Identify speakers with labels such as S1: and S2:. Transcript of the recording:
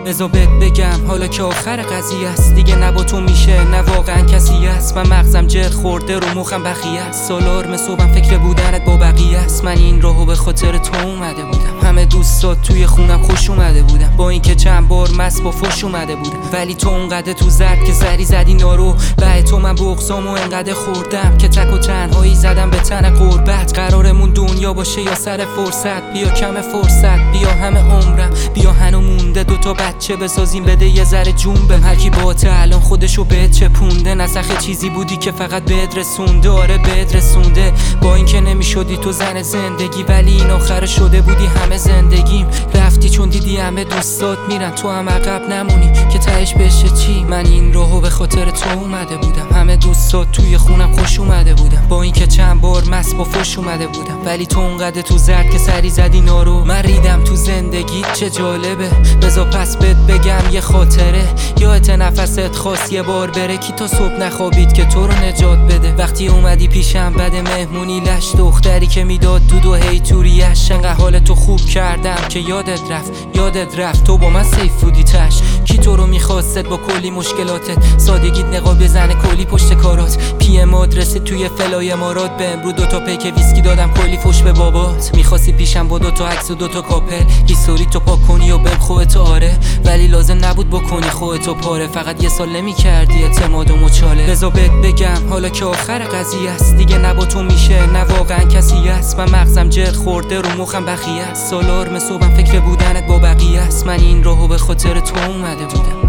S1: بذار بهت بگم حالا که آخر قضیه است، دیگه نه با تو میشه نه واقعا کسی است. من مغزم جر خورده رو مخم بخیه است، سالارم صبحم فکر بودنت با بقیه است. من این راهو به خاطر تو اومده بودم، همه دوستات توی خونم خوش اومده بودم، با اینکه چند بار مست با فش اومده بودم. ولی تو اونقدر تو زد که سری زدی نارو، به تو من بغضامو انقدر خوردم که تک و تنهایی زدم به تن غربت. قرارمون دنیا باشه یا سر فرصت، بیا کم فرصت، بیا همه عمرم، بیا هنو مونده دوتا بچه بسازیم، بده یه ذره جون بهم. هرکی باته الان خودشو بهت چپونده، نسخ چیزی بودی که فقط بهت رسونده. آره بهت رسونده، با اینکه نمیشدی تو زن زندگی، ولی این آخر شده بودی همه زندگیم. رفتی چون دیدی همه دوستات میرن، تو هم عقب نمونی که تهش بشه چی. من این راهو به خاطر تو اومده بودم، همه دوستات توی خونم خوش اومده بودم، با اینکه چند بار مست با فش اومده بودم. ولی تو اونقدر تو زد که سری زدی نارو. من ریدم تو زندگی چه جالبه، بذار پس بهت بگم یه خاطره. یادت نفست خواست یه بار بره، کی تا صبح نخوابید که تو رو نجات بده. وقتی اومدی پیشم بعد مهمونی، لش دختری که میداد دود و هی توریش، انقدر حالتو خوب کردم که یادت رفت تو با من سیف بودی تش. کی تو رو میخواست با کلی مشکلاتت، سادگیت نقاب بزنه کلی پشت کارات. پی ام آدرس توی فلای امارات، به امرو دوتا پیک ویسکی دادم کلی فوش به بابات. میخواستی پیشم با دوتا عکس و دوتا کاپل، هیستوری تو پاک کنی و بهم خودت. آره ولی لازم نبود بکنی خودتو پاره، فقط یه سال نمیکردی اعتماد و مچاله. بذار بهت بگم حالا که آخر قضیه است، دیگه نه با تو میشه نه واقعا کسی است. من مغزم جر خورده رو مخم بخیه است، سالارم صبحم فکر بودنت با بقیه است. من این راهو به خاطر تو اومده بودم.